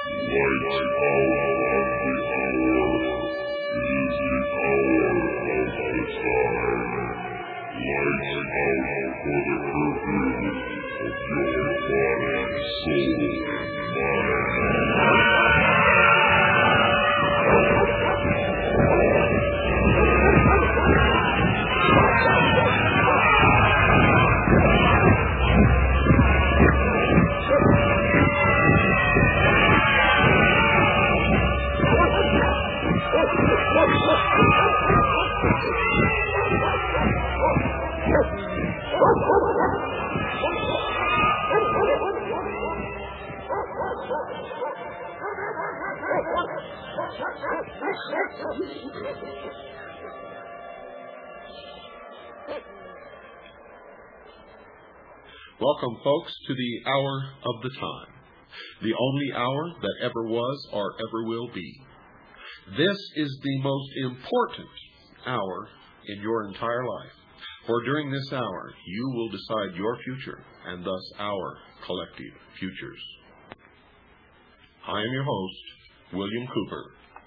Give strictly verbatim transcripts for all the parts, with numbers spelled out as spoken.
Welcome, folks, to the hour of the time, the only hour that ever was or ever will be. This is the most important hour in your entire life, for during this hour you will decide your future and thus our collective futures. I am your host, William Cooper.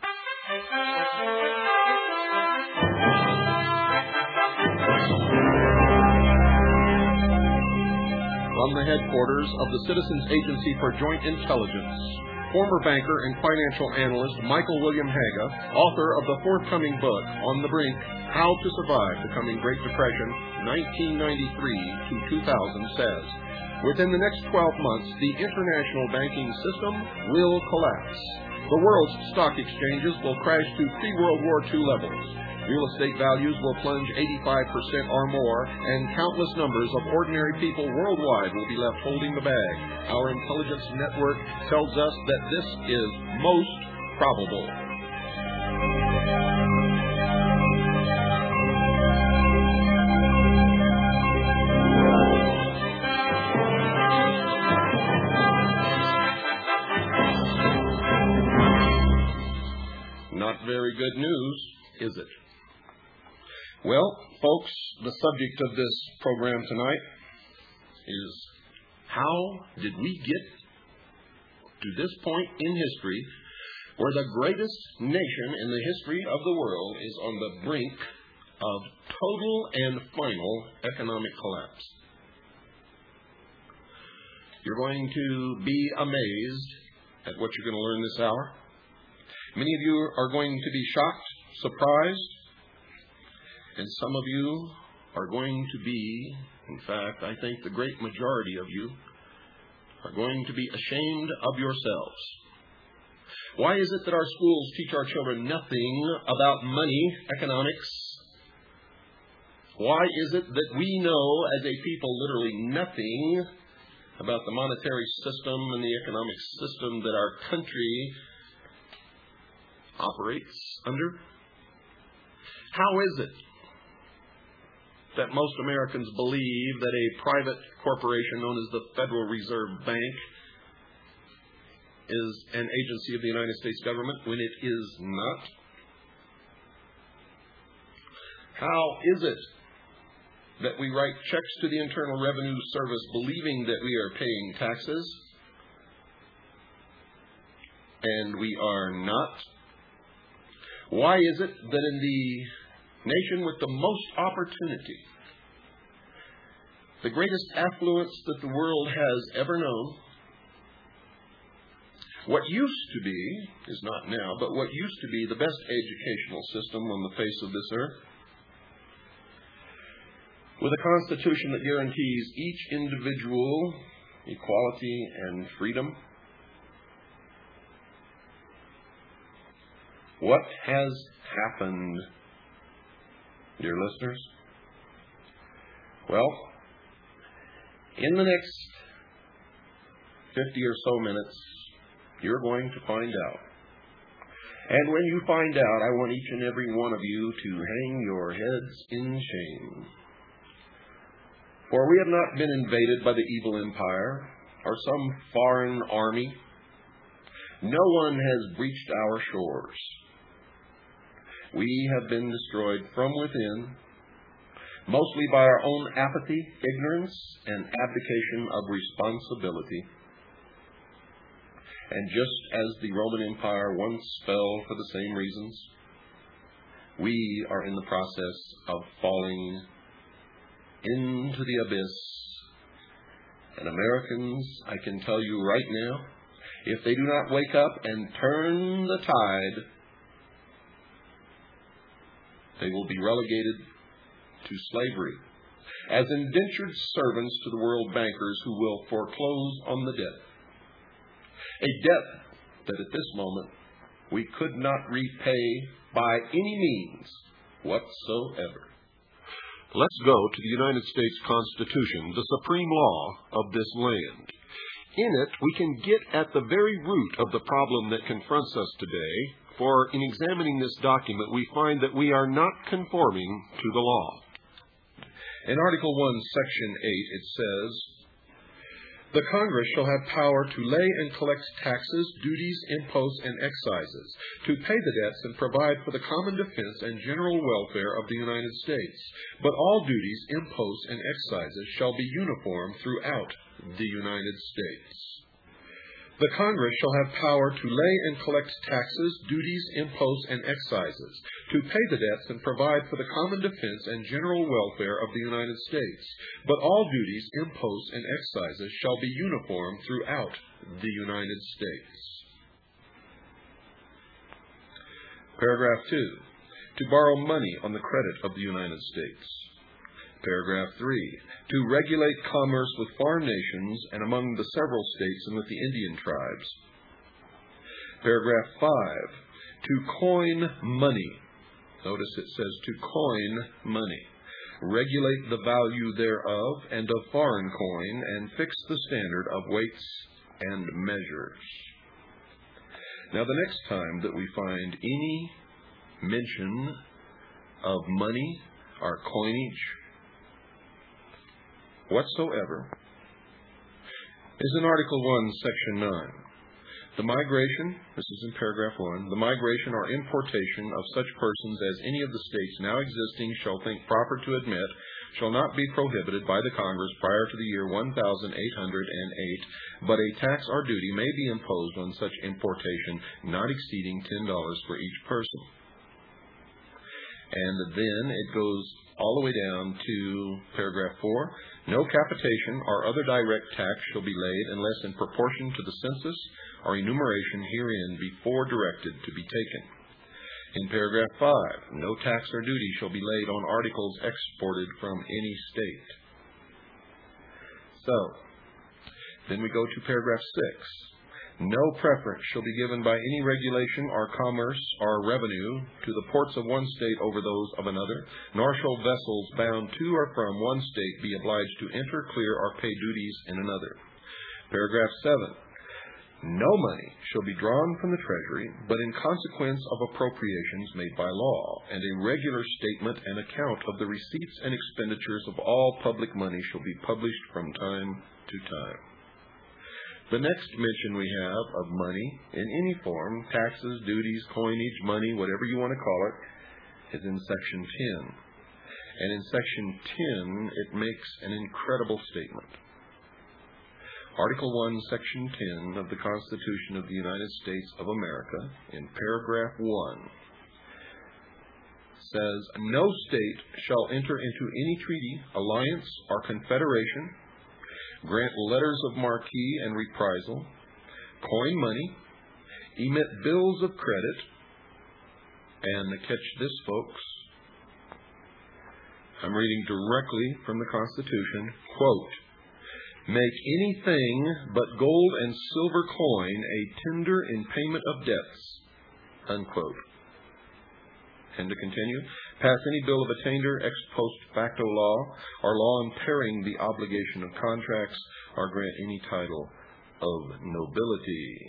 From the headquarters of the Citizens Agency for Joint Intelligence, former banker and financial analyst Michael William Haga, author of the forthcoming book, On the Brink, How to Survive the Coming Great Depression, nineteen ninety-three to two thousand, says, within the next twelve months, the international banking system will collapse. The world's stock exchanges will crash to pre-World War Two levels. Real estate values will plunge eighty-five percent or more, and countless numbers of ordinary people worldwide will be left holding the bag. Our intelligence network tells us that this is most probable. Not very good news, is it? Well, folks, the subject of this program tonight is how did we get to this point in history where the greatest nation in the history of the world is on the brink of total and final economic collapse? You're going to be amazed at what you're going to learn this hour. Many of you are going to be shocked, surprised, and some of you are going to be, in fact, I think the great majority of you are going to be ashamed of yourselves. Why is it that our schools teach our children nothing about money, economics? Why is it that we know as a people literally nothing about the monetary system and the economic system that our country operates under? How is it that most Americans believe that a private corporation known as the Federal Reserve Bank is an agency of the United States government when it is not? How is it that we write checks to the Internal Revenue Service believing that we are paying taxes and we are not? Why is it that in the nation with the most opportunity, the greatest affluence that the world has ever known, what used to be, is not now, but what used to be the best educational system on the face of this earth, with a constitution that guarantees each individual equality and freedom, what has happened, dear listeners? Well, in the next fifty or so minutes, you're going to find out. And when you find out, I want each and every one of you to hang your heads in shame. For we have not been invaded by the evil empire or some foreign army. No one has breached our shores. We have been destroyed from within, mostly by our own apathy, ignorance, and abdication of responsibility. And just as the Roman Empire once fell for the same reasons, we are in the process of falling into the abyss. And Americans, I can tell you right now, if they do not wake up and turn the tide, they will be relegated to slavery as indentured servants to the world bankers who will foreclose on the debt. A debt that at this moment we could not repay by any means whatsoever. Let's go to the United States Constitution, the supreme law of this land. In it, we can get at the very root of the problem that confronts us today, for in examining this document, we find that we are not conforming to the law. In Article one, Section eight, it says, "The Congress shall have power to lay and collect taxes, duties, imposts, and excises, to pay the debts and provide for the common defense and general welfare of the United States. But all duties, imposts, and excises shall be uniform throughout the United States. The Congress shall have power to lay and collect taxes, duties, imposts, and excises, to pay the debts and provide for the common defense and general welfare of the United States. But all duties, imposts, and excises shall be uniform throughout the United States." Paragraph two. To borrow money on the credit of the United States. Paragraph three. To regulate commerce with foreign nations and among the several states and with the Indian tribes. Paragraph five. To coin money. Notice it says to coin money. Regulate the value thereof and of foreign coin, and fix the standard of weights and measures. Now, the next time that we find any mention of money or coinage whatsoever is in Article one, Section nine. The migration, this is in paragraph one, the migration or importation of such persons as any of the states now existing shall think proper to admit shall not be prohibited by the Congress prior to the year one thousand eight hundred eight, but a tax or duty may be imposed on such importation not exceeding ten dollars for each person. And then it goes all the way down to paragraph four. No capitation or other direct tax shall be laid unless in proportion to the census or enumeration herein before directed to be taken. In paragraph five, no tax or duty shall be laid on articles exported from any state. So, then we go to paragraph six. No preference shall be given by any regulation or commerce or revenue to the ports of one state over those of another, nor shall vessels bound to or from one state be obliged to enter, clear, or pay duties in another. Paragraph seven. No money shall be drawn from the Treasury, but in consequence of appropriations made by law, and a regular statement and account of the receipts and expenditures of all public money shall be published from time to time. The next mention we have of money in any form, taxes, duties, coinage, money, whatever you want to call it, is in Section ten. And in Section ten, it makes an incredible statement. Article one, Section ten of the Constitution of the United States of America, in paragraph one, says, "No state shall enter into any treaty, alliance, or confederation, grant letters of marque and reprisal, coin money, emit bills of credit," and catch this, folks, I'm reading directly from the Constitution, quote, "make anything but gold and silver coin a tender in payment of debts," unquote. And to continue, pass any bill of attainder, ex post facto law, or law impairing the obligation of contracts, or grant any title of nobility.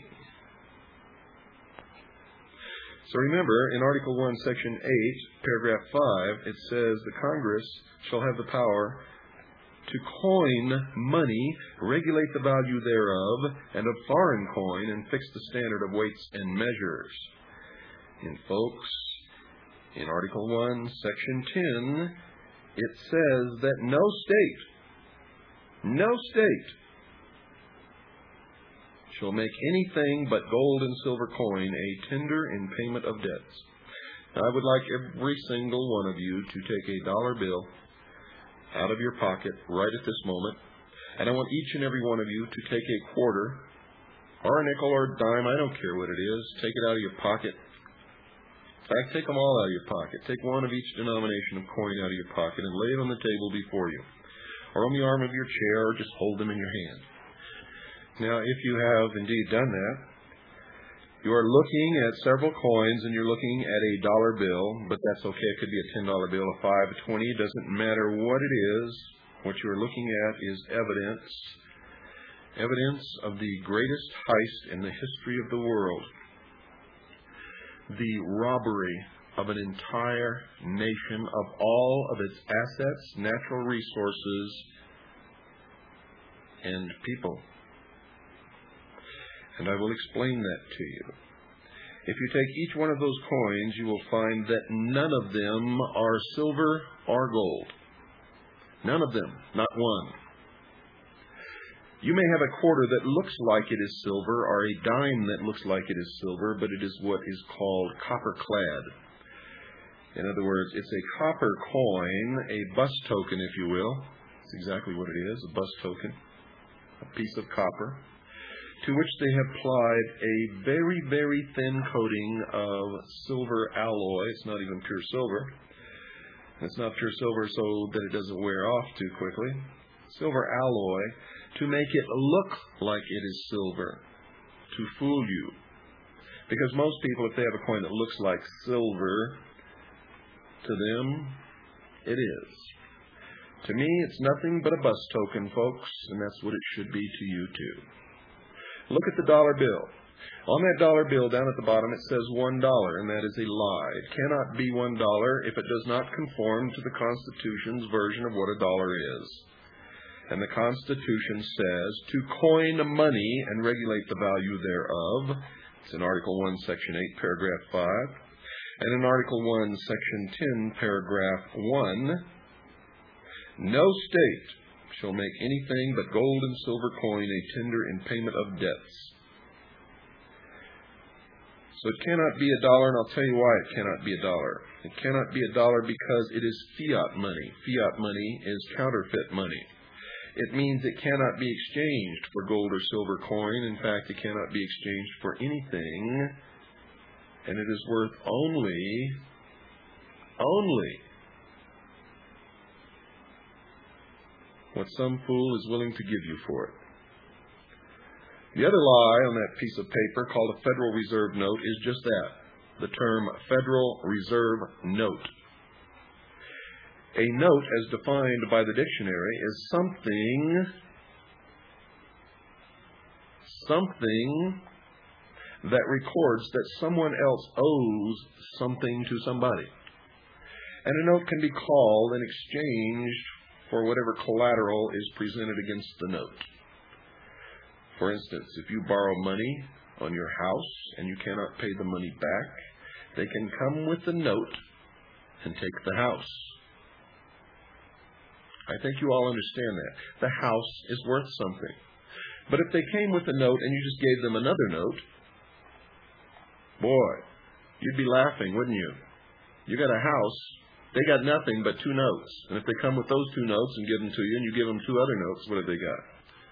So remember, in Article one, Section eight, paragraph five, it says the Congress shall have the power to coin money, regulate the value thereof, and of foreign coin, and fix the standard of weights and measures. And folks, in Article one, Section ten, it says that no state, no state shall make anything but gold and silver coin a tender in payment of debts. Now, I would like every single one of you to take a dollar bill out of your pocket right at this moment, and I want each and every one of you to take a quarter or a nickel or a dime, I don't care what it is, take it out of your pocket. In fact, take them all out of your pocket. Take one of each denomination of coin out of your pocket and lay it on the table before you, or on the arm of your chair, or just hold them in your hand. Now, if you have indeed done that, you are looking at several coins and you're looking at a dollar bill, but that's okay. It could be a ten dollar bill, a five, a twenty. It doesn't matter what it is. What you are looking at is evidence, evidence of the greatest heist in the history of the world. The robbery of an entire nation of all of its assets, natural resources, and people. And I will explain that to you. If you take each one of those coins, you will find that none of them are silver or gold. None of them, not one. You may have a quarter that looks like it is silver, or a dime that looks like it is silver, but it is what is called copper-clad. In other words, it's a copper coin, a bus token, if you will. That's exactly what it is, a bus token, a piece of copper, to which they have applied a very, very thin coating of silver alloy. It's not even pure silver. It's not pure silver so that it doesn't wear off too quickly. Silver alloy to make it look like it is silver, to fool you. Because most people, if they have a coin that looks like silver, to them, it is. To me, it's nothing but a bus token, folks, and that's what it should be to you, too. Look at the dollar bill. On that dollar bill down at the bottom it says one dollar, and that is a lie. It cannot be one dollar if it does not conform to the Constitution's version of what a dollar is. And the Constitution says to coin money and regulate the value thereof. It's in Article one, Section eight, Paragraph five. And in Article one, Section ten, Paragraph one, no state shall make anything but gold and silver coin a tender in payment of debts. So it cannot be a dollar, and I'll tell you why it cannot be a dollar. It cannot be a dollar because it is fiat money. Fiat money is counterfeit money. It means it cannot be exchanged for gold or silver coin. In fact, it cannot be exchanged for anything, and it is worth only, only what some fool is willing to give you for it. The other lie on that piece of paper called a Federal Reserve note is just that, the term Federal Reserve note. A note, as defined by the dictionary, is something, something that records that someone else owes something to somebody. And a note can be called and exchanged for whatever collateral is presented against the note. For instance, if you borrow money on your house and you cannot pay the money back, they can come with the note and take the house. I think you all understand that. The house is worth something. But if they came with a note and you just gave them another note, boy, you'd be laughing, wouldn't you? You got a house, they got nothing but two notes. And if they come with those two notes and give them to you and you give them two other notes, what have they got?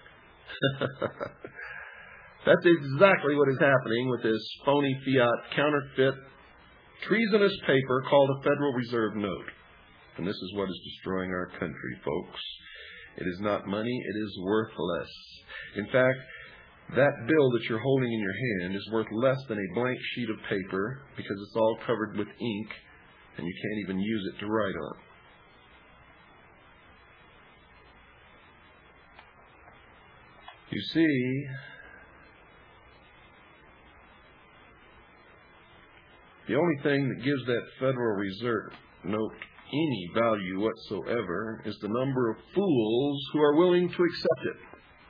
That's exactly what is happening with this phony fiat, counterfeit, treasonous paper called a Federal Reserve note. And this is what is destroying our country, folks. It is not money, it is worthless. In fact, that bill that you're holding in your hand is worth less than a blank sheet of paper because it's all covered with ink and you can't even use it to write on. You see, the only thing that gives that Federal Reserve note any value whatsoever is the number of fools who are willing to accept it.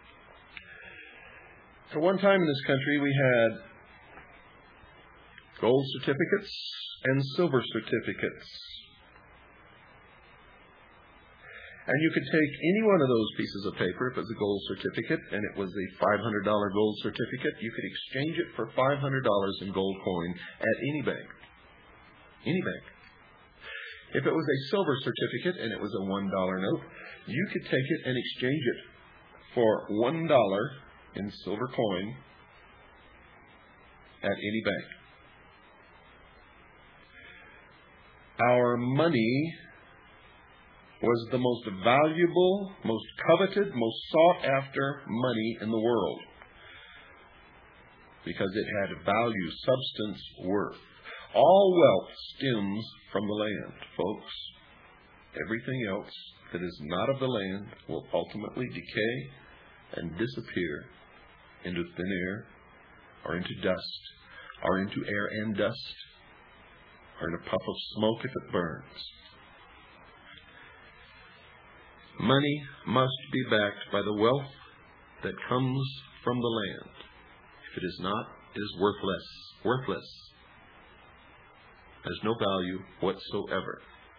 For one time in this country, we had gold certificates and silver certificates. And you could take any one of those pieces of paper, if it was a gold certificate, and it was a five hundred dollars gold certificate, you could exchange it for five hundred dollars in gold coin at any bank. Any bank. If it was a silver certificate and it was a one dollar note, you could take it and exchange it for one dollar in silver coin at any bank. Our money was the most valuable, most coveted, most sought-after money in the world because it had value, substance, worth. All wealth stems from the land, folks. Everything else that is not of the land will ultimately decay and disappear into thin air or into dust or into air and dust or in a puff of smoke if it burns. Money must be backed by the wealth that comes from the land. If it is not, it is worthless. Worthless. Has no value whatsoever.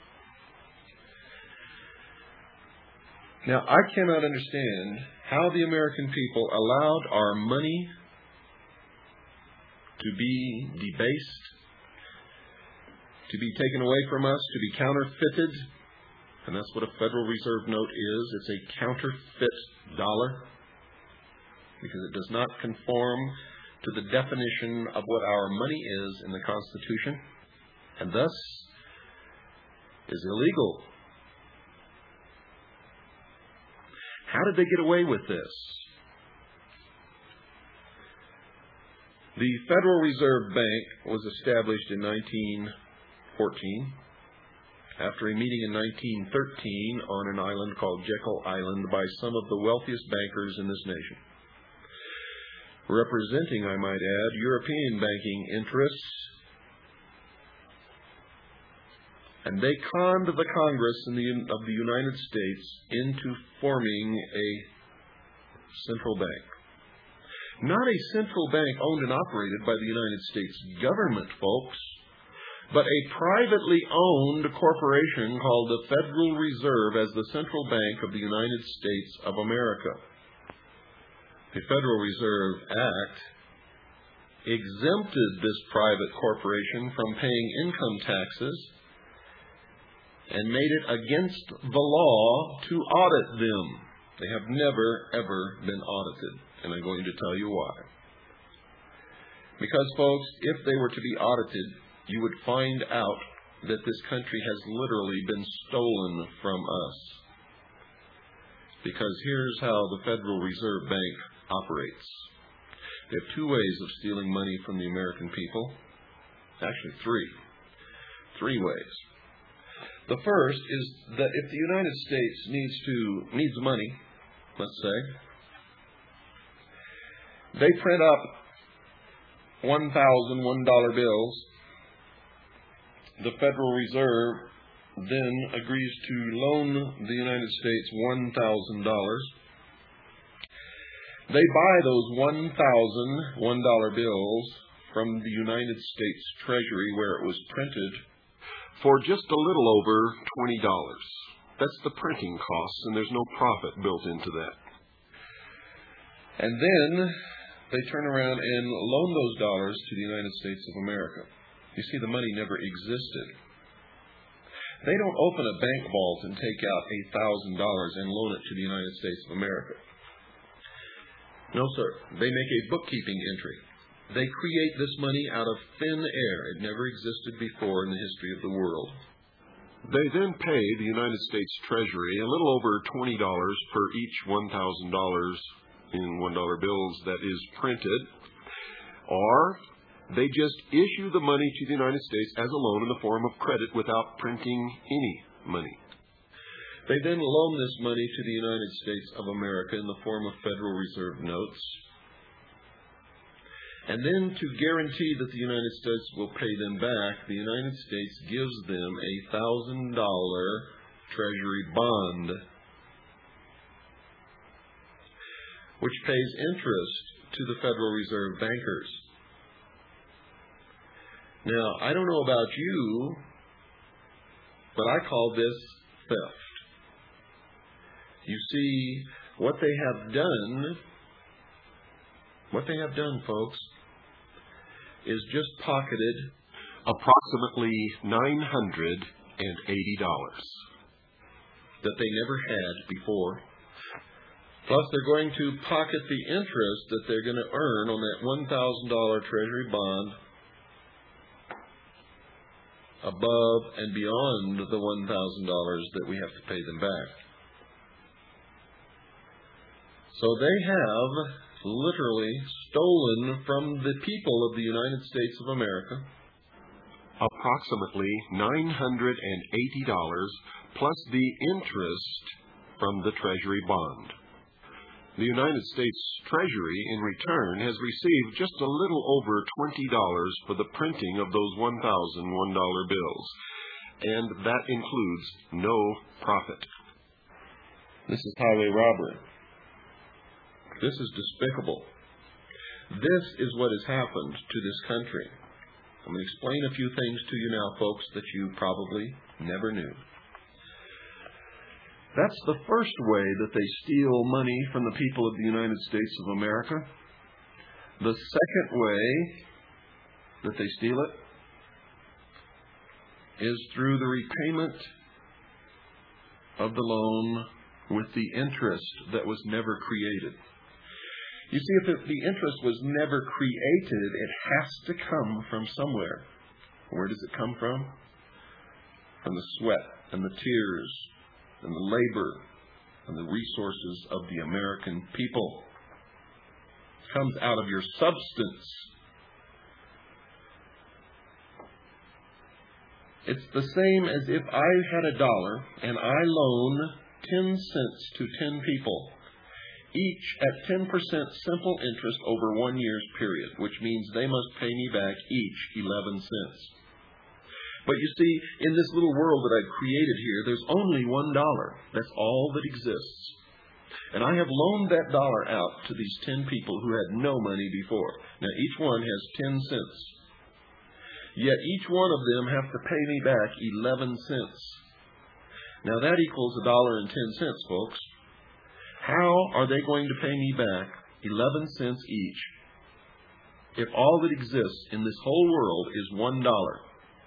Now, I cannot understand how the American people allowed our money to be debased, to be taken away from us, to be counterfeited. And that's what a Federal Reserve note is. It's a counterfeit dollar because it does not conform to the definition of what our money is in the Constitution, and thus is illegal. How did they get away with this? The Federal Reserve Bank was established in nineteen fourteen. After a meeting in nineteen thirteen on an island called Jekyll Island by some of the wealthiest bankers in this nation, representing, I might add, European banking interests. And they conned the Congress in the, of the United States into forming a central bank. Not a central bank owned and operated by the United States government, folks, but a privately owned corporation called the Federal Reserve as the central bank of the United States of America. The Federal Reserve Act exempted this private corporation from paying income taxes and made it against the law to audit them. They have never, ever been audited, and I'm going to tell you why. Because, folks, if they were to be audited, you would find out that this country has literally been stolen from us. Because here's how the Federal Reserve Bank operates. They have two ways of stealing money from the American people. Actually, three. Three ways. The first is that if the United States needs to needs money, let's say, they print up one thousand one dollar bills. The Federal Reserve then agrees to loan the United States one thousand dollars. They buy those one thousand one dollar bills from the United States Treasury where it was printed for just a little over twenty dollars. That's the printing costs, and there's no profit built into that. And then they turn around and loan those dollars to the United States of America. You see, the money never existed. They don't open a bank vault and take out eight thousand dollars and loan it to the United States of America. No, sir. They make a bookkeeping entry. They create this money out of thin air. It never existed before in the history of the world. They then pay the United States Treasury a little over twenty dollars per each one thousand dollars in one dollar bills that is printed, or they just issue the money to the United States as a loan in the form of credit without printing any money. They then loan this money to the United States of America in the form of Federal Reserve notes. And then to guarantee that the United States will pay them back, the United States gives them a one thousand dollar Treasury bond, which pays interest to the Federal Reserve bankers. Now, I don't know about you, but I call this theft. You see, what they have done, what they have done, folks, is just pocketed approximately nine hundred eighty dollars that they never had before. Plus, they're going to pocket the interest that they're going to earn on that one thousand dollars Treasury bond above and beyond the one thousand dollars that we have to pay them back. So they have literally stolen from the people of the United States of America approximately nine hundred eighty dollars plus the interest from the Treasury bond. The United States Treasury, in return, has received just a little over twenty dollars for the printing of those one thousand one dollar bills, and that includes no profit. This is highway robbery. This is despicable. This is what has happened to this country. I'm going to explain a few things to you now, folks, that you probably never knew. That's the first way that they steal money from the people of the United States of America. The second way that they steal it is through the repayment of the loan with the interest that was never created. You see, if the interest was never created, it has to come from somewhere. Where does it come from? From the sweat and the tears and the labor and the resources of the American people. It comes out of your substance. It's the same as if I had a dollar and I loan ten cents to ten people, each at ten percent simple interest over one year's period, which means they must pay me back each eleven cents. But you see, in this little world that I've created here, there's only one dollar. That's all that exists. And I have loaned that dollar out to these ten people who had no money before. Now, each one has ten cents. Yet each one of them have to pay me back eleven cents. Now, that equals a dollar and ten cents, folks. How are they going to pay me back eleven cents each if all that exists in this whole world is one dollar?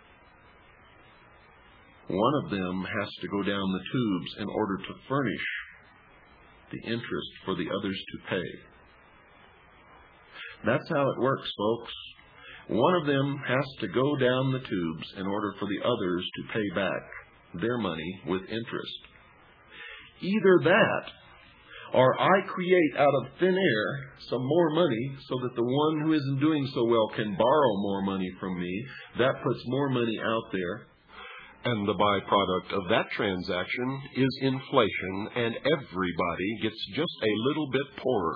One of them has to go down the tubes in order to furnish the interest for the others to pay. That's how it works, folks. One of them has to go down the tubes in order for the others to pay back their money with interest. Either that, or I create out of thin air some more money so that the one who isn't doing so well can borrow more money from me. That puts more money out there. And the byproduct of that transaction is inflation, and everybody gets just a little bit poorer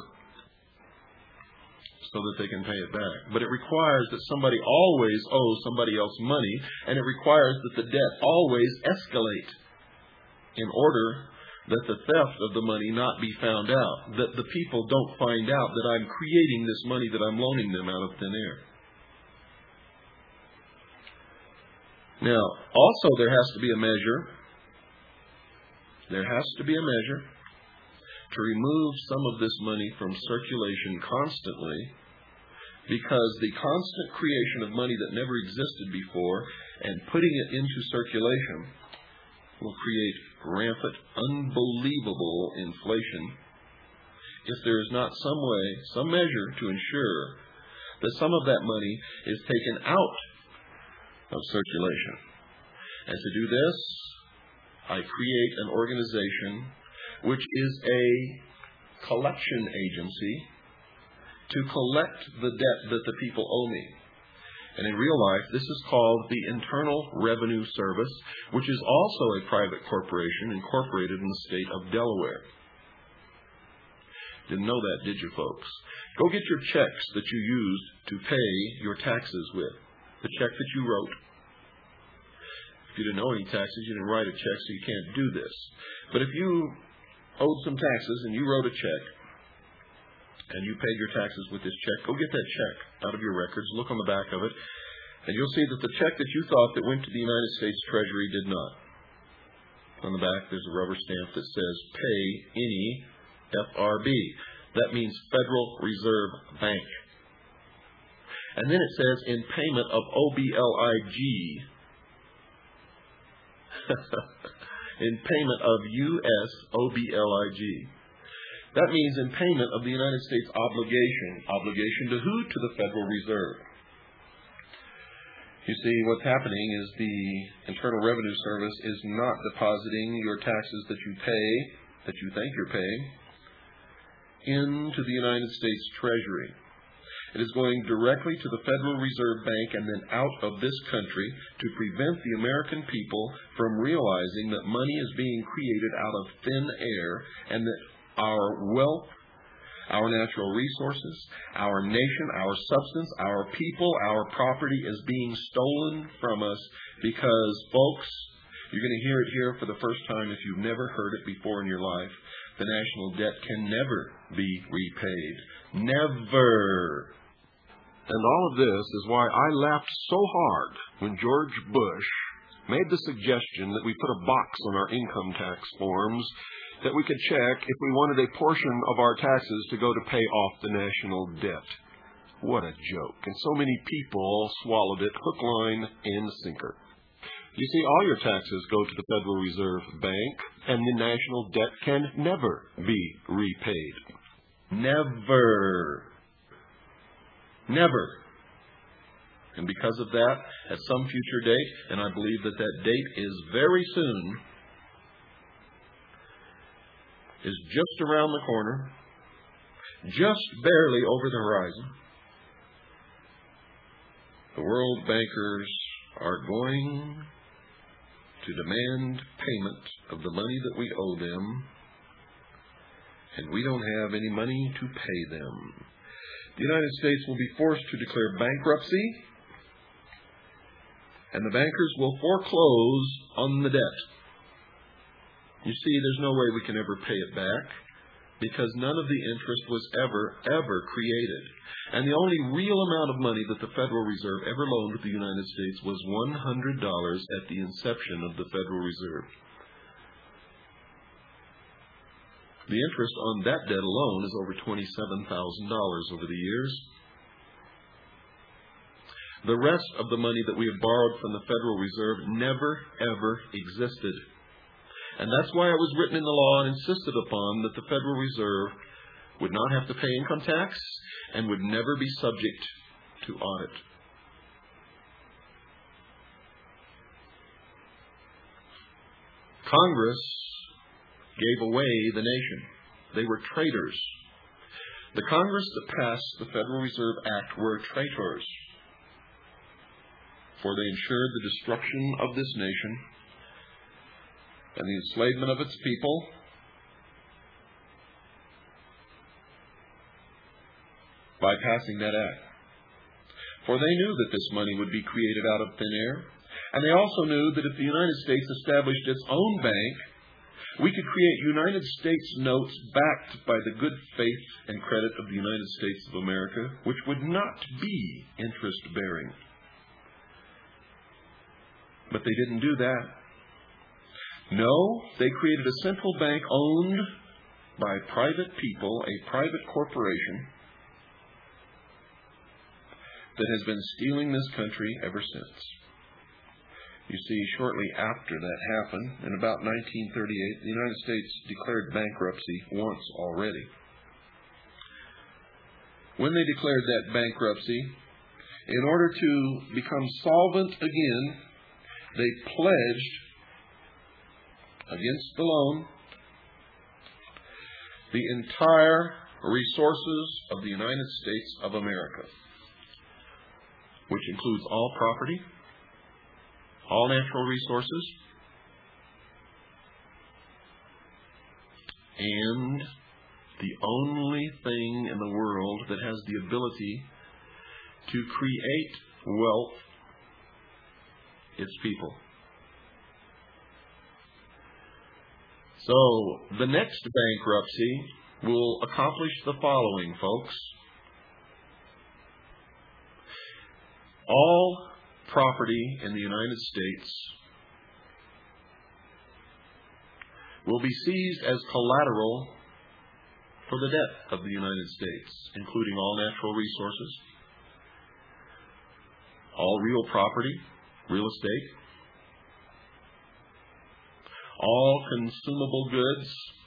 so that they can pay it back. But it requires that somebody always owes somebody else money, and it requires that the debt always escalate in order that the theft of the money not be found out, that the people don't find out that I'm creating this money that I'm loaning them out of thin air. Now, also there has to be a measure. There has to be a measure to remove some of this money from circulation constantly, because the constant creation of money that never existed before and putting it into circulation will create rampant, unbelievable inflation if there is not some way, some measure to ensure that some of that money is taken out of circulation. And to do this, I create an organization which is a collection agency to collect the debt that the people owe me. And in real life, this is called the Internal Revenue Service, which is also a private corporation incorporated in the state of Delaware. Didn't know that, did you, folks? Go get your checks that you used to pay your taxes with. The check that you wrote. If you didn't owe any taxes, you didn't write a check, so you can't do this. But if you owed some taxes and you wrote a check, and you paid your taxes with this check, go get that check out of your records, look on the back of it, and you'll see that the check that you thought that went to the United States Treasury did not. On the back, there's a rubber stamp that says pay any F R B. That means Federal Reserve Bank. And then it says in payment of O B L I G, in payment of U S O B L I G. That means in payment of the United States obligation. Obligation to who? To the Federal Reserve. You see, what's happening is the Internal Revenue Service is not depositing your taxes that you pay, that you think you're paying, into the United States Treasury. It is going directly to the Federal Reserve Bank and then out of this country to prevent the American people from realizing that money is being created out of thin air and that our wealth, our natural resources, our nation, our substance, our people, our property is being stolen from us because, folks, you're going to hear it here for the first time if you've never heard it before in your life. The national debt can never be repaid. Never. And all of this is why I laughed so hard when George Bush made the suggestion that we put a box on our income tax forms that we could check if we wanted a portion of our taxes to go to pay off the national debt. What a joke. And so many people swallowed it hook, line, and sinker. You see, all your taxes go to the Federal Reserve Bank, and the national debt can never be repaid. Never. Never. And because of that, at some future date, and I believe that that date is very soon, is just around the corner, just barely over the horizon, the world bankers are going to demand payment of the money that we owe them, and we don't have any money to pay them. The United States will be forced to declare bankruptcy, and the bankers will foreclose on the debt. You see, there's no way we can ever pay it back because none of the interest was ever, ever created. And the only real amount of money that the Federal Reserve ever loaned to the United States was one hundred dollars at the inception of the Federal Reserve. The interest on that debt alone is over twenty-seven thousand dollars over the years. The rest of the money that we have borrowed from the Federal Reserve never, ever existed. And that's why it was written in the law and insisted upon that the Federal Reserve would not have to pay income tax and would never be subject to audit. Congress gave away the nation. They were traitors. The Congress that passed the Federal Reserve Act were traitors, for they ensured the destruction of this nation and the enslavement of its people, by passing that act. For they knew that this money would be created out of thin air, and they also knew that if the United States established its own bank, we could create United States notes backed by the good faith and credit of the United States of America, which would not be interest-bearing. But they didn't do that. No, they created a central bank owned by private people, a private corporation that has been stealing this country ever since. You see, shortly after that happened, in about nineteen thirty-eight, the United States declared bankruptcy once already. When they declared that bankruptcy, in order to become solvent again, they pledged against the loan the entire resources of the United States of America, which includes all property, all natural resources, and the only thing in the world that has the ability to create wealth, its people. So, the next bankruptcy will accomplish the following, folks. All property in the United States will be seized as collateral for the debt of the United States, including all natural resources, all real property, real estate, all consumable goods,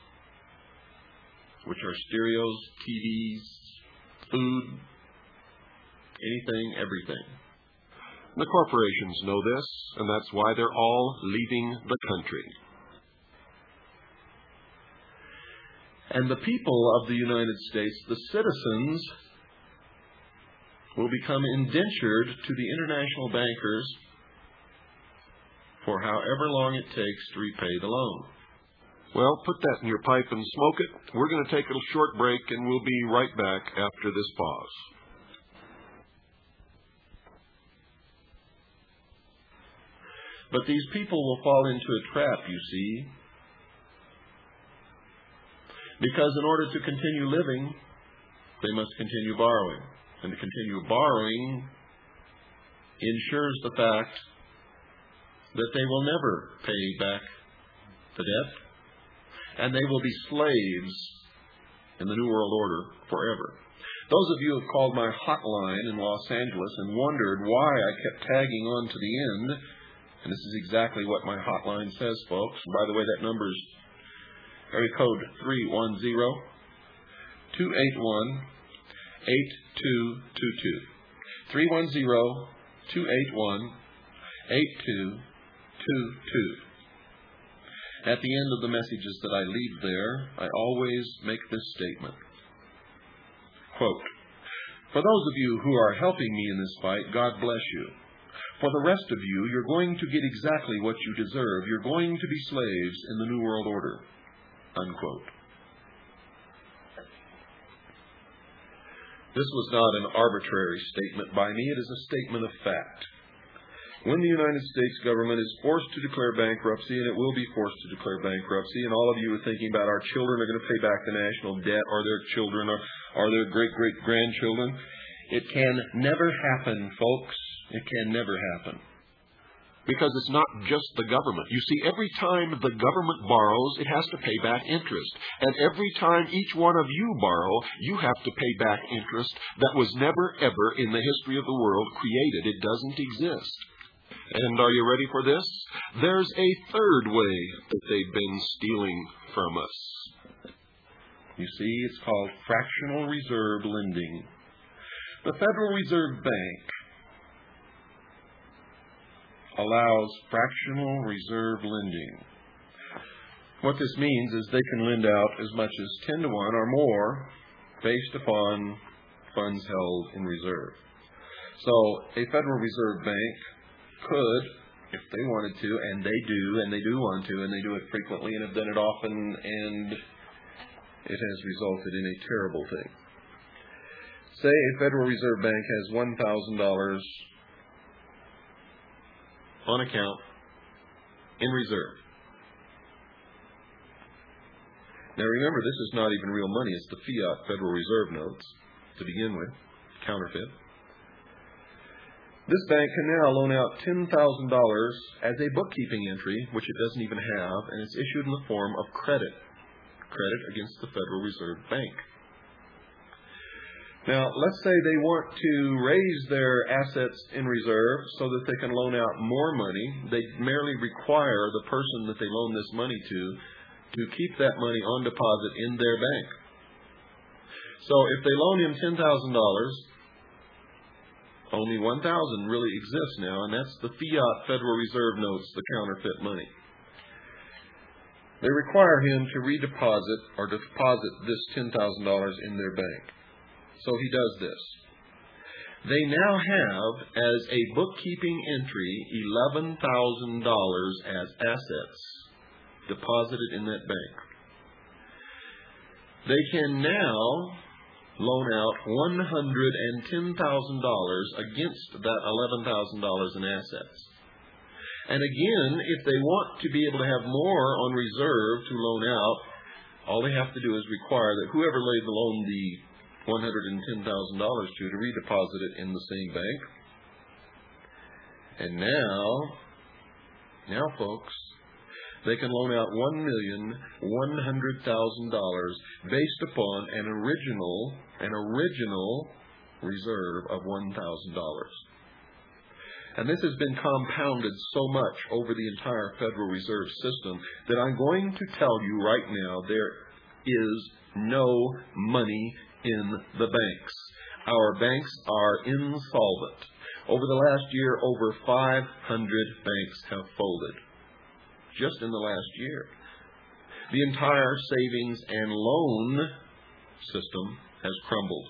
which are stereos, T Vs, food, anything, everything. The corporations know this, and that's why they're all leaving the country. And the people of the United States, the citizens, will become indentured to the international bankers for however long it takes to repay the loan. Well, put that in your pipe and smoke it. We're going to take a short break, and we'll be right back after this pause. But these people will fall into a trap, you see, because in order to continue living, they must continue borrowing. And to continue borrowing ensures the fact that they will never pay back the debt, and they will be slaves in the New World Order forever. Those of you who have called my hotline in Los Angeles and wondered why I kept tagging on to the end, and this is exactly what my hotline says, folks. By the way, that number is area code three one zero, two eight one, eight two two two. three one zero, two eight one, eight two two two. At the end of the messages that I leave there, I always make this statement. Quote, "For those of you who are helping me in this fight, God bless you. For the rest of you, you're going to get exactly what you deserve. You're going to be slaves in the New World Order." Unquote. This was not an arbitrary statement by me. It is a statement of fact. When the United States government is forced to declare bankruptcy, and it will be forced to declare bankruptcy, and all of you are thinking about our children are going to pay back the national debt, or their children, or, or their great-great-grandchildren, it can never happen, folks. It can never happen. Because it's not just the government. You see, every time the government borrows, it has to pay back interest. And every time each one of you borrow, you have to pay back interest that was never, ever in the history of the world created. It doesn't exist. And are you ready for this? There's a third way that they've been stealing from us. You see, it's called fractional reserve lending. The Federal Reserve Bank allows fractional reserve lending. What this means is they can lend out as much as ten to one or more based upon funds held in reserve. So a Federal Reserve Bank could, if they wanted to, and they do, and they do want to, and they do it frequently and have done it often, and it has resulted in a terrible thing. Say a Federal Reserve Bank has one thousand dollars on account in reserve. Now remember, this is not even real money. It's the fiat Federal Reserve notes to begin with, counterfeit. This bank can now loan out ten thousand dollars as a bookkeeping entry, which it doesn't even have, and it's issued in the form of credit. Credit against the Federal Reserve Bank. Now, let's say they want to raise their assets in reserve so that they can loan out more money. They merely require the person that they loan this money to to keep that money on deposit in their bank. So if they loan him ten thousand dollars, only one thousand dollars really exists now, and that's the fiat Federal Reserve notes, the counterfeit money. They require him to redeposit or deposit this ten thousand dollars in their bank. So he does this. They now have, as a bookkeeping entry, eleven thousand dollars as assets deposited in that bank. They can now loan out one hundred ten thousand dollars against that eleven thousand dollars in assets. And again, if they want to be able to have more on reserve to loan out, all they have to do is require that whoever laid the loan the one hundred ten thousand dollars to, to redeposit it in the same bank. And now, now folks, they can loan out one million one hundred thousand dollars based upon an original, an original reserve of one thousand dollars. And this has been compounded so much over the entire Federal Reserve System that I'm going to tell you right now there is no money in the banks. Our banks are insolvent. Over the last year, over five hundred banks have folded. Just in the last year. The entire savings and loan system has crumbled.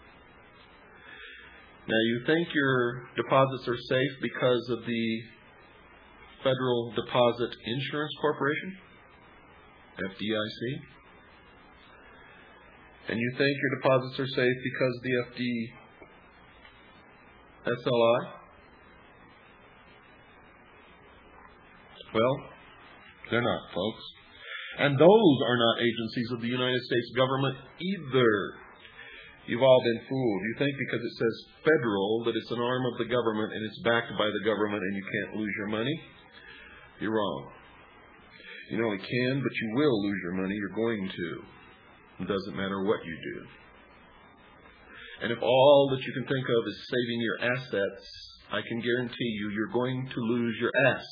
Now, you think your deposits are safe because of the Federal Deposit Insurance Corporation, F D I C? And you think your deposits are safe because of the F D S L I? Well, they're not, folks. And those are not agencies of the United States government either. You've all been fooled. You think because it says federal that it's an arm of the government and it's backed by the government and you can't lose your money? You're wrong. You not only can, but you will lose your money. You're going to. It doesn't matter what you do. And if all that you can think of is saving your assets, I can guarantee you you're going to lose your ass.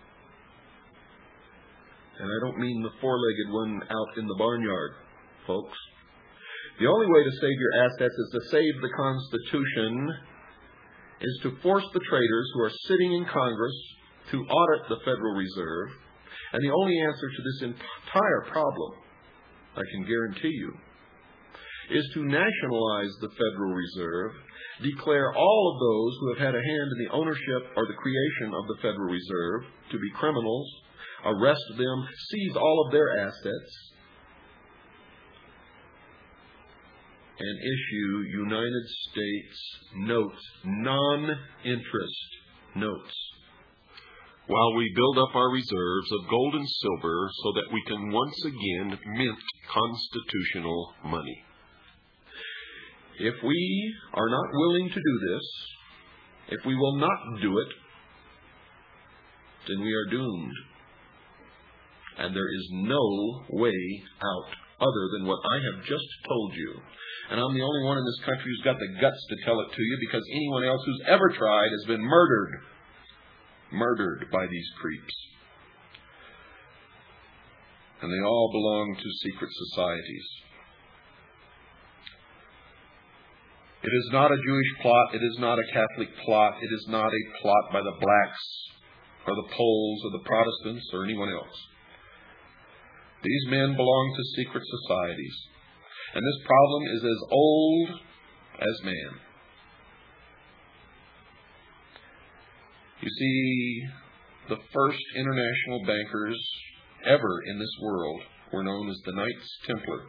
And I don't mean the four-legged one out in the barnyard, folks. The only way to save your assets is to save the Constitution, is to force the traitors who are sitting in Congress to audit the Federal Reserve. And the only answer to this entire problem, I can guarantee you, is to nationalize the Federal Reserve, declare all of those who have had a hand in the ownership or the creation of the Federal Reserve to be criminals, arrest them, seize all of their assets, and issue United States notes, non-interest notes, while we build up our reserves of gold and silver so that we can once again mint constitutional money. If we are not willing to do this, if we will not do it, then we are doomed. And there is no way out other than what I have just told you. And I'm the only one in this country who's got the guts to tell it to you, because anyone else who's ever tried has been murdered. Murdered by these creeps. And they all belong to secret societies. It is not a Jewish plot. It is not a Catholic plot. It is not a plot by the blacks or the Poles or the Protestants or anyone else. These men belong to secret societies. And this problem is as old as man. You see, the first international bankers ever in this world were known as the Knights Templar.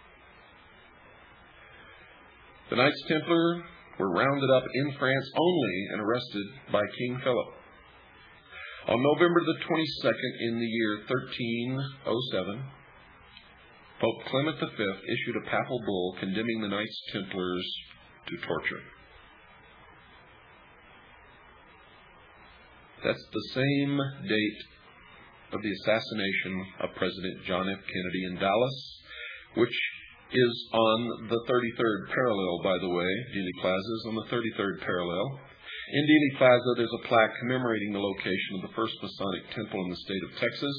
The Knights Templar were rounded up in France only and arrested by King Philip. On November the twenty-second in the year thirteen oh seven, Pope Clement the Fifth issued a papal bull condemning the Knights Templars to torture. That's the same date of the assassination of President John F. Kennedy in Dallas, which is on the thirty-third parallel, by the way. Dealey Plaza is on the thirty-third parallel. In Dealey Plaza, there's a plaque commemorating the location of the first Masonic temple in the state of Texas.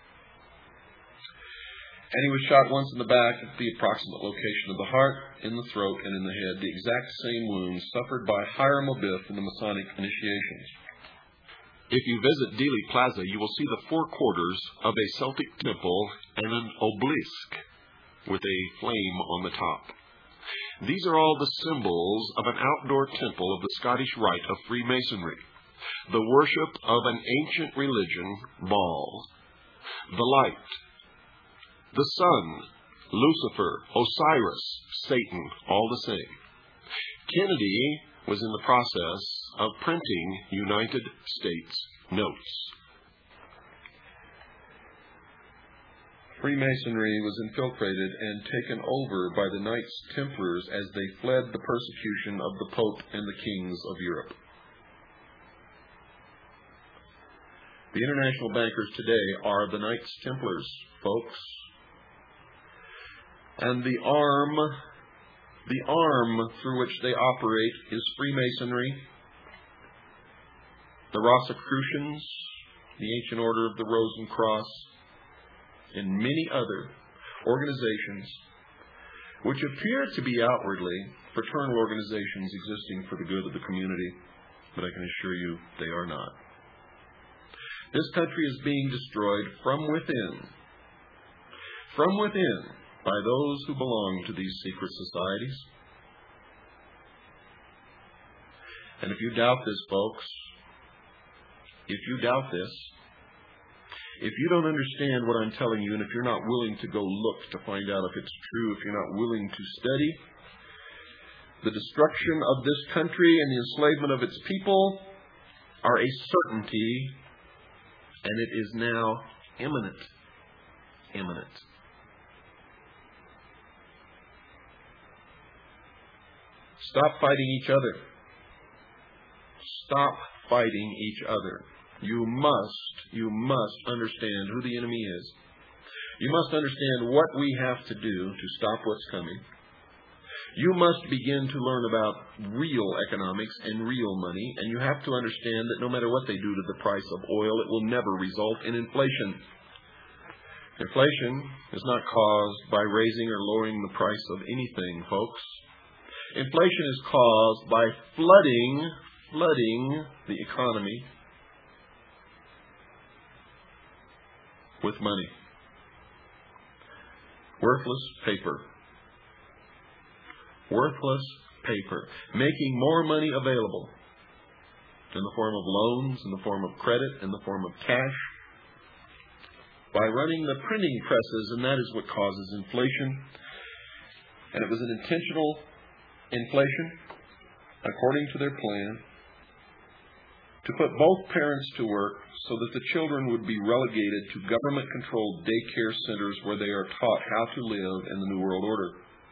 And he was shot once in the back at the approximate location of the heart, in the throat, and in the head, the exact same wounds suffered by Hiram Abiff in the Masonic initiations. If you visit Dealey Plaza, you will see the four quarters of a Celtic temple and an obelisk with a flame on the top. These are all the symbols of an outdoor temple of the Scottish Rite of Freemasonry, the worship of an ancient religion, Baal, the light, the sun, Lucifer, Osiris, Satan, all the same. Kennedy was in the process of printing United States notes. Freemasonry was infiltrated and taken over by the Knights Templars as they fled the persecution of the Pope and the kings of Europe. The international bankers today are the Knights Templars, folks. And the arm, the arm through which they operate is Freemasonry, the Rosicrucians, the Ancient Order of the Rose and Cross, and many other organizations which appear to be outwardly fraternal organizations existing for the good of the community, but I can assure you they are not. This country is being destroyed from within, from within, by those who belong to these secret societies. And if you doubt this, folks, if you doubt this, if you don't understand what I'm telling you, and if you're not willing to go look to find out if it's true, if you're not willing to study, the destruction of this country and the enslavement of its people are a certainty, and it is now imminent. Imminent. Stop fighting each other. Stop fighting each other. You must, you must understand who the enemy is. You must understand what we have to do to stop what's coming. You must begin to learn about real economics and real money, and you have to understand that no matter what they do to the price of oil, it will never result in inflation. Inflation is not caused by raising or lowering the price of anything, folks. Inflation is caused by flooding, flooding the economy with money. Worthless paper. Worthless paper. Making more money available in the form of loans, in the form of credit, in the form of cash, by running the printing presses, and that is what causes inflation. And it was an intentional inflation, according to their plan, to put both parents to work so that the children would be relegated to government-controlled daycare centers where they are taught how to live in the New World Order.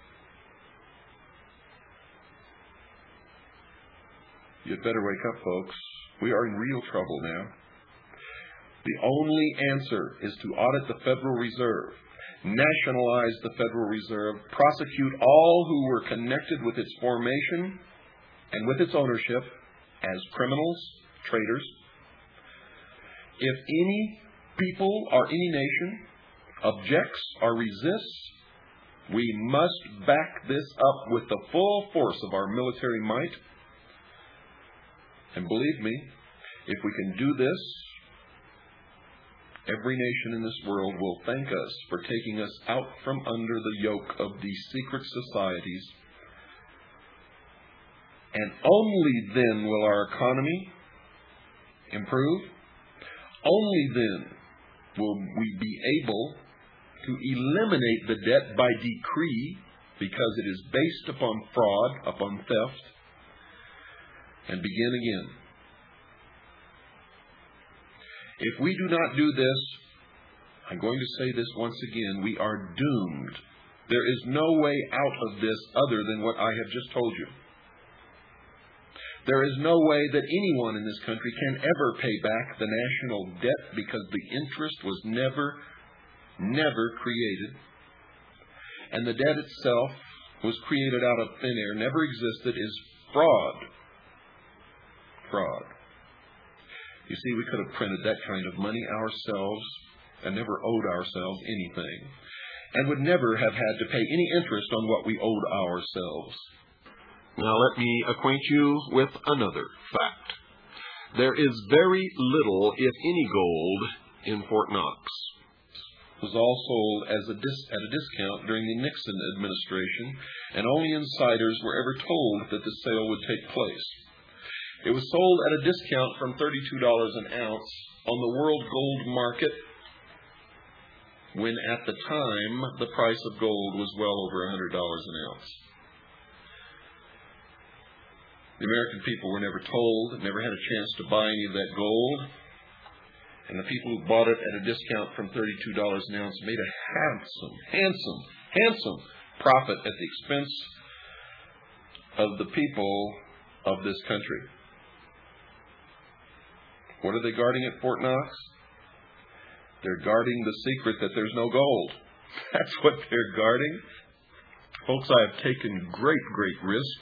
You'd better wake up, folks. We are in real trouble now. The only answer is to audit the Federal Reserve, nationalize the Federal Reserve, prosecute all who were connected with its formation and with its ownership as criminals, traitors. If any people or any nation objects or resists, we must back this up with the full force of our military might. And believe me, if we can do this, every nation in this world will thank us for taking us out from under the yoke of these secret societies. And only then will our economy improve. Only then will we be able to eliminate the debt by decree, because it is based upon fraud, upon theft, and begin again. If we do not do this, I'm going to say this once again, we are doomed. There is no way out of this other than what I have just told you. There is no way that anyone in this country can ever pay back the national debt, because the interest was never, never created. And the debt itself was created out of thin air, never existed, is fraud. Fraud. You see, we could have printed that kind of money ourselves and never owed ourselves anything, and would never have had to pay any interest on what we owed ourselves. Now let me acquaint you with another fact. There is very little, if any, gold in Fort Knox. It was all sold as a dis- at a discount during the Nixon administration, and only insiders were ever told that the sale would take place. It was sold at a discount from thirty-two dollars an ounce on the world gold market, when at the time the price of gold was well over one hundred dollars an ounce. The American people were never told, never had a chance to buy any of that gold. And the people who bought it at a discount from thirty-two dollars an ounce made a handsome, handsome, handsome profit at the expense of the people of this country. What are they guarding at Fort Knox? They're guarding the secret that there's no gold. That's what they're guarding. Folks, I have taken great, great risk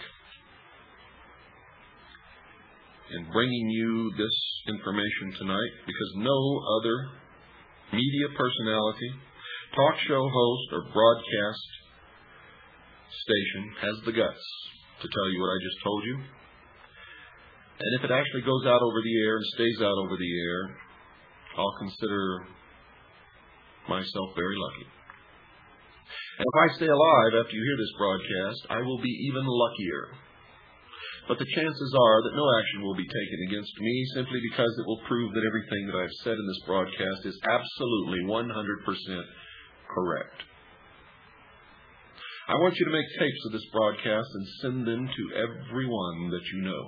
in bringing you this information tonight because no other media personality, talk show host, or broadcast station has the guts to tell you what I just told you. And if it actually goes out over the air and stays out over the air, I'll consider myself very lucky. And if I stay alive after you hear this broadcast, I will be even luckier. But the chances are that no action will be taken against me simply because it will prove that everything that I've said in this broadcast is absolutely one hundred percent correct. I want you to make tapes of this broadcast and send them to everyone that you know.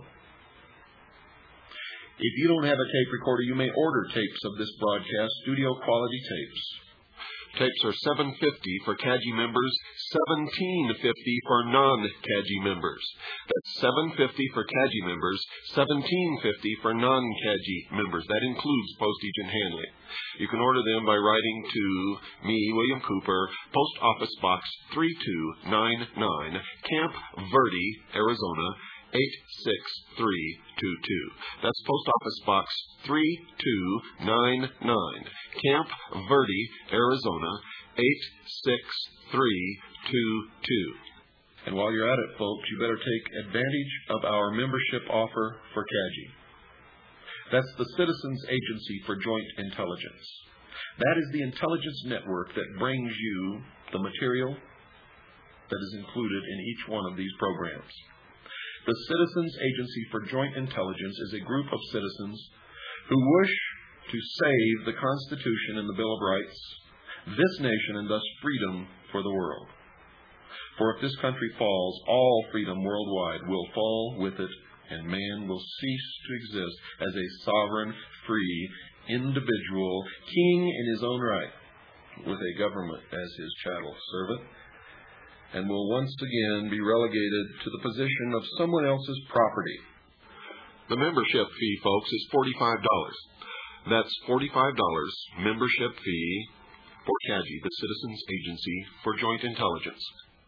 If you don't have a tape recorder, you may order tapes of this broadcast, studio quality tapes. Tapes are seven dollars and fifty cents for C A G I members, seventeen dollars and fifty cents for non-C A G I members. That's seven dollars and fifty cents for C A G I members, seventeen dollars and fifty cents for non-C A G I members. That includes postage and handling. You can order them by writing to me, William Cooper, Post Office Box three two nine nine, Camp Verde, Arizona, eight six three two two. That's Post Office Box three two nine nine, Camp Verde, Arizona, eight six three two two. And while you're at it, folks, you better take advantage of our membership offer for C A G I. That's the Citizens Agency for Joint Intelligence. That is the intelligence network that brings you the material that is included in each one of these programs. The Citizens Agency for Joint Intelligence is a group of citizens who wish to save the Constitution and the Bill of Rights, this nation, and thus freedom for the world. For if this country falls, all freedom worldwide will fall with it, and man will cease to exist as a sovereign, free, individual, king in his own right, with a government as his chattel servant, and will once again be relegated to the position of someone else's property. The membership fee, folks, is forty-five dollars. That's forty-five dollars membership fee for C A G I, the Citizens Agency for Joint Intelligence.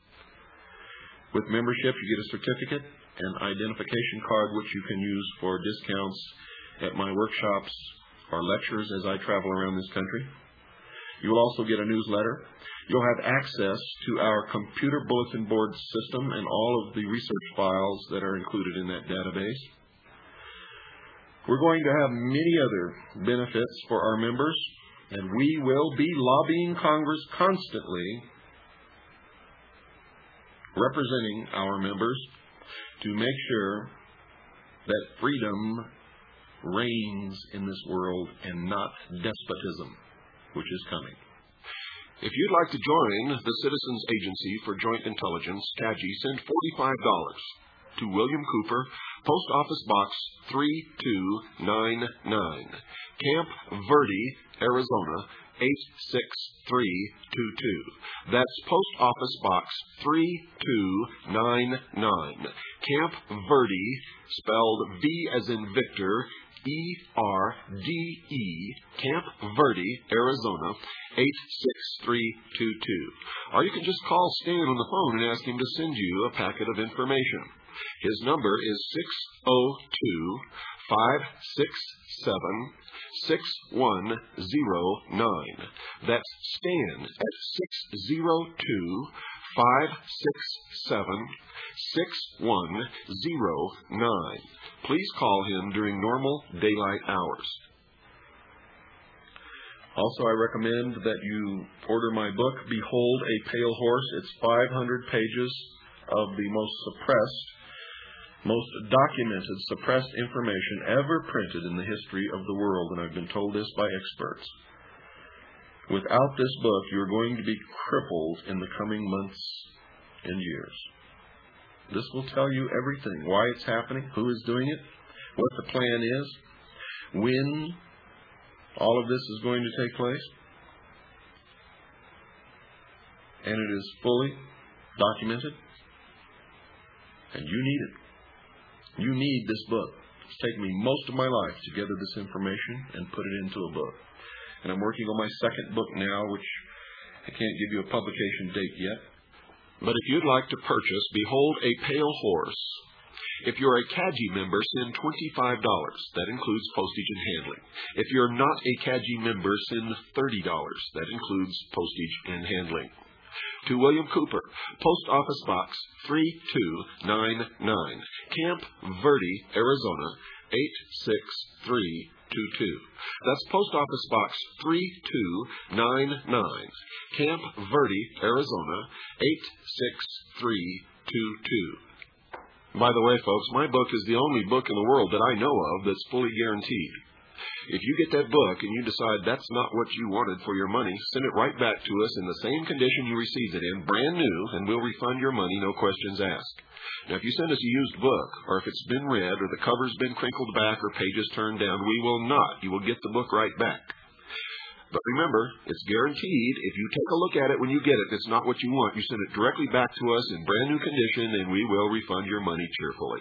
With membership, you get a certificate, an identification card, which you can use for discounts at my workshops or lectures as I travel around this country. You will also get a newsletter. You'll have access to our computer bulletin board system and all of the research files that are included in that database. We're going to have many other benefits for our members, and we will be lobbying Congress constantly, representing our members, to make sure that freedom reigns in this world and not despotism, which is coming. If you'd like to join the Citizens Agency for Joint Intelligence, C A G I, send forty-five dollars to William Cooper, Post Office Box three two nine nine, Camp Verde, Arizona, eight six three two two. That's Post Office Box three two nine nine, Camp Verde, spelled V as in Victor, E R D E, Camp Verde, Arizona, eight six three two two. Or you can just call Stan on the phone and ask him to send you a packet of information. His number is six oh two, five six seven, six one zero nine. That's Stan at six oh two, five six seven, six one zero nine. Please call him during normal daylight hours. Also, I recommend that you order my book, Behold a Pale Horse. It's five hundred pages of the most suppressed, most documented, suppressed information ever printed in the history of the world, and I've been told this by experts. Without this book, you're going to be crippled in the coming months and years. This will tell you everything, why it's happening, who is doing it, what the plan is, when all of this is going to take place. And it is fully documented. And you need it. You need this book. It's taken me most of my life to gather this information and put it into a book. and I'm working on my second book now, which I can't give you a publication date yet. But if you'd like to purchase Behold a Pale Horse, if you're a C A G I member, send twenty-five dollars. That includes postage and handling. If you're not a C A G I member, send thirty dollars. That includes postage and handling. To William Cooper, Post Office Box three two nine nine, Camp Verde, Arizona eight six three two two. That's Post Office Box three two nine nine, Camp Verde, Arizona eight six three two two. By the way, folks, my book is the only book in the world that I know of that's fully guaranteed. If you get that book and you decide that's not what you wanted for your money, send it right back to us in the same condition you received it in, brand new, and we'll refund your money, no questions asked. Now, if you send us a used book, or if it's been read, or the cover's been crinkled back, or pages turned down, we will not. You will get the book right back. But remember, it's guaranteed. If you take a look at it when you get it, it's not what you want. You send it directly back to us in brand new condition, and we will refund your money cheerfully.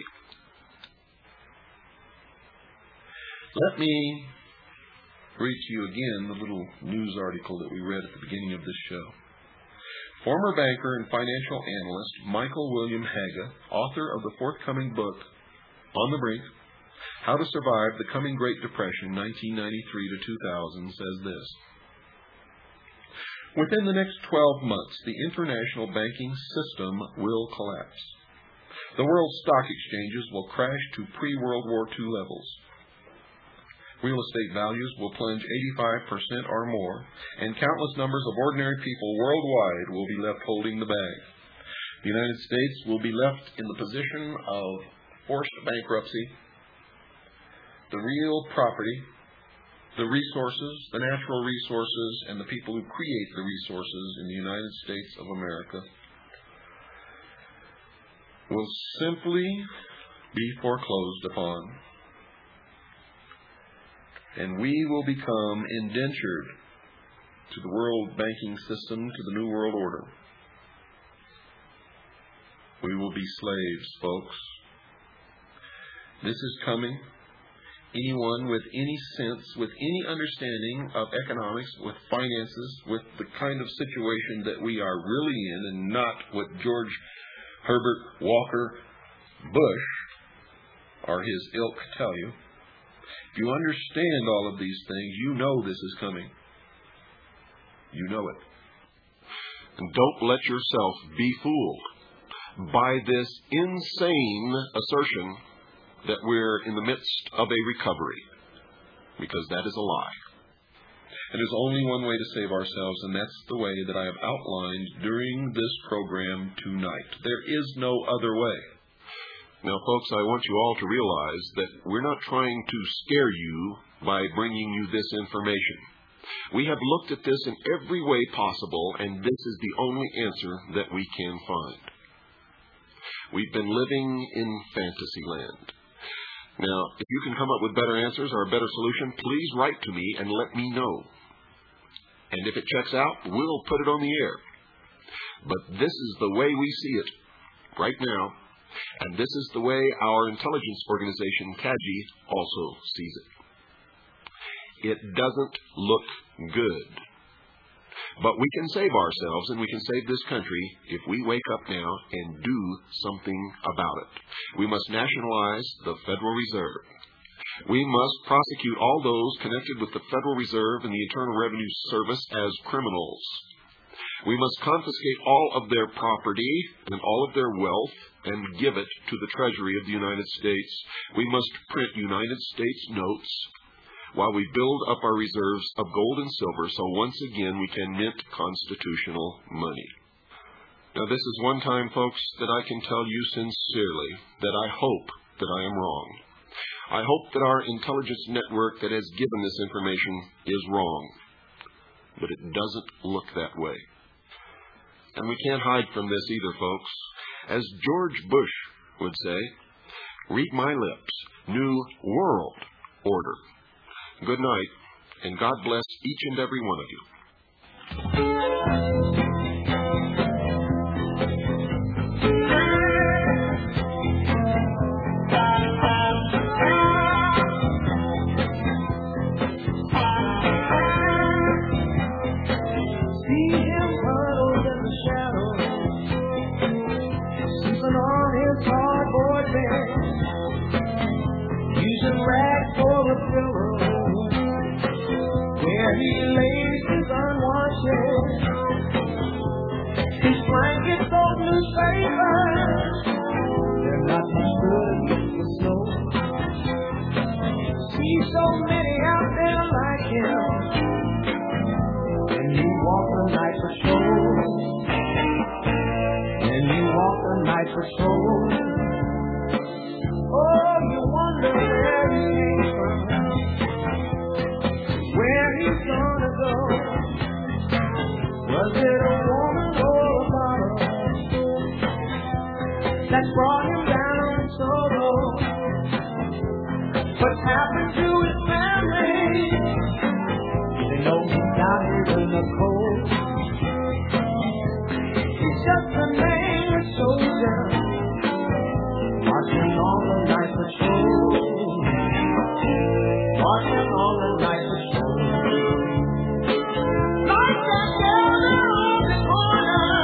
Let me read to you again the little news article that we read at the beginning of this show. Former banker and financial analyst Michael William Haga, author of the forthcoming book, On the Brink, How to Survive the Coming Great Depression, nineteen ninety-three to two thousand, says this. Within the next twelve months, the international banking system will collapse. The world's stock exchanges will crash to pre-World War Two levels. Real estate values will plunge eighty-five percent or more, and countless numbers of ordinary people worldwide will be left holding the bag. The United States will be left in the position of forced bankruptcy. The real property, the resources, the natural resources, and the people who create the resources in the United States of America will simply be foreclosed upon. And we will become indentured to the world banking system, to the New World Order. We will be slaves, folks. This is coming. Anyone with any sense, with any understanding of economics, with finances, with the kind of situation that we are really in, and not what George Herbert Walker Bush or his ilk tell you. If you understand all of these things, you know this is coming. You know it. And don't let yourself be fooled by this insane assertion that we're in the midst of a recovery, because that is a lie. And there's only one way to save ourselves, and that's the way that I have outlined during this program tonight. There is no other way. Now, folks, I want you all to realize that we're not trying to scare you by bringing you this information. We have looked at this in every way possible, and this is the only answer that we can find. We've been living in fantasy land. Now, if you can come up with better answers or a better solution, please write to me and let me know. And if it checks out, we'll put it on the air. But this is the way we see it right now. And this is the way our intelligence organization, C A G I, also sees it. It doesn't look good. But we can save ourselves and we can save this country if we wake up now and do something about it. We must nationalize the Federal Reserve. We must prosecute all those connected with the Federal Reserve and the Internal Revenue Service as criminals. We must confiscate all of their property and all of their wealth and give it to the Treasury of the United States. We must print United States notes while we build up our reserves of gold and silver so once again we can mint constitutional money. Now, this is one time, folks, that I can tell you sincerely that I hope that I am wrong. I hope that our intelligence network that has given this information is wrong. But it doesn't look that way. And we can't hide from this either, folks. As George Bush would say, read my lips, New World Order. Good night, and God bless each and every one of you. the pillow where he lays his unwashed. His blankets, those newspapers, they're not much good against the snow. See so many out there like him, and you walk the night patrol, and you walk the night patrol. Oh, you wonder where he came from, where he's gonna go. Was it a woman or a bottle that brought him down so low? What's happened to his family? They know he's out here in the cold. He's just a nameless soldier, marching on the night patrol, marching on the night patrol. Like that girl around the corner,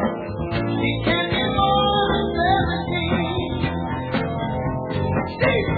he can't be more than seventeen. Stay